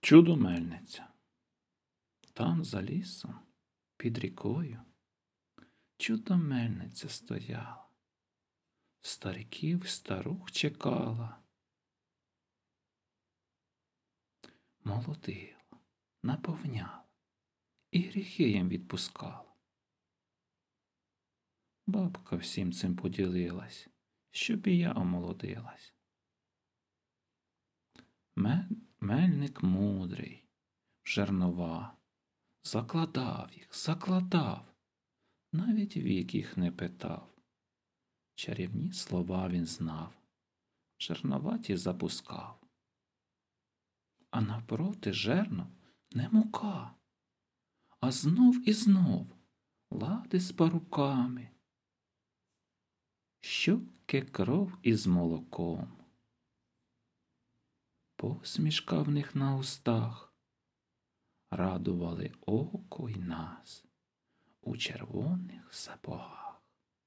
Чудо-мельниця. Там, за лісом, під рікою, чудо-мельниця стояла, стариків і старух чекала. Молотила, наповняла і гріхи їм відпускала. Бабка всім цим поділилась, щоб і я омолодилась. Мельник мудрий, в жернова, закладав їх, закладав, навіть вік їх не питав. Чарівні слова він знав, жернова ті запускав. А навпроти жернов не мука, а знов і знов лади з парубками, щоки кров із молоком. Посмішка в них на устах радували око й нас у червоних сапогах.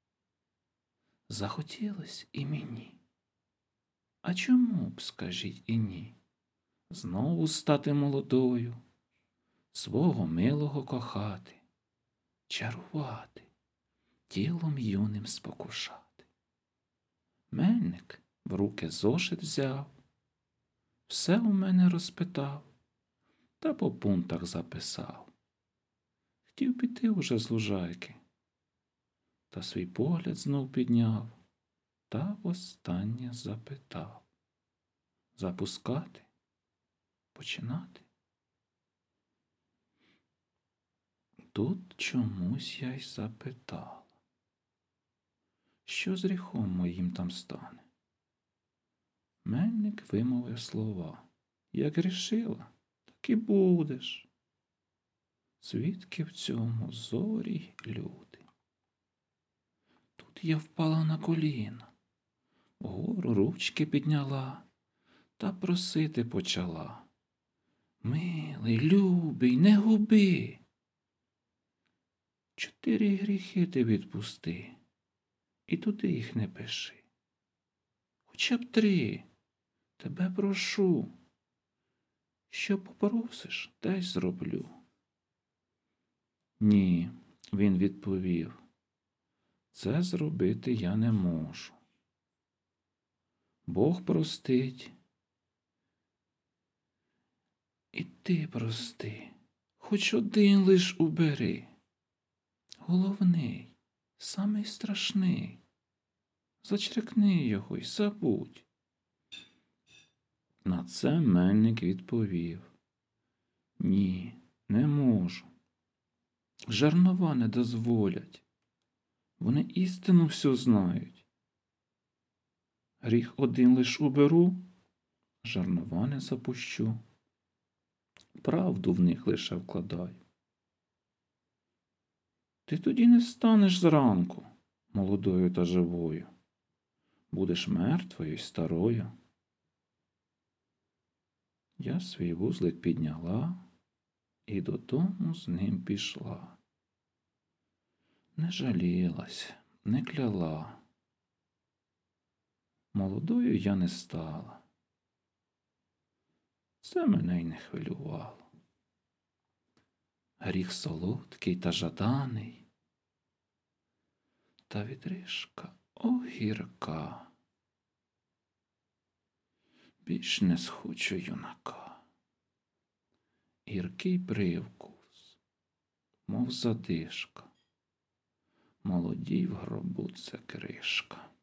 Захотілось і мені, а чому б, скажіть, і ні, знову стати молодою, свого милого кохати, чарувати, тілом юним спокушати. Мельник в руки зошит взяв, все у мене розпитав, та по пунктах записав. Хотів піти уже з лужайки, та свій погляд знов підняв, та востаннє запитав. Запускати? Починати? Тут чомусь я й запитала, що з гріхом моїм там стане? Мельник вимовив слова: як грішила, так і будеш. Свідки в цьому зорі й люди. Тут я впала на коліна, вгору ручки підняла та просити почала: милий, любий, не губи. 4 гріхи ти відпусти, і туди їх не пиши. Хоча б 3, тебе прошу. Що попросиш, те й зроблю. Ні, він відповів, це зробити я не можу. Бог простить. І ти прости, хоч один лиш убери. Головний, самий страшний. Зачеркни його й забудь. На це мельник відповів: ні, не можу. Жернова не дозволять. Вони істину всю знають. Гріх один лиш уберу, жернова не запущу. Правду в них лише вкладаю. Ти тоді не станеш зранку молодою та живою. Будеш мертвою й старою. Я свій вузлик підняла і додому з ним пішла. Не жалілась, не кляла. Молодою я не стала. Це мене й не хвилювало. Гріх солодкий та жаданий, та відрижка огірка. Більш не схочу юнака. Гіркий привкус, мов задишка, молодій в гробу це кришка.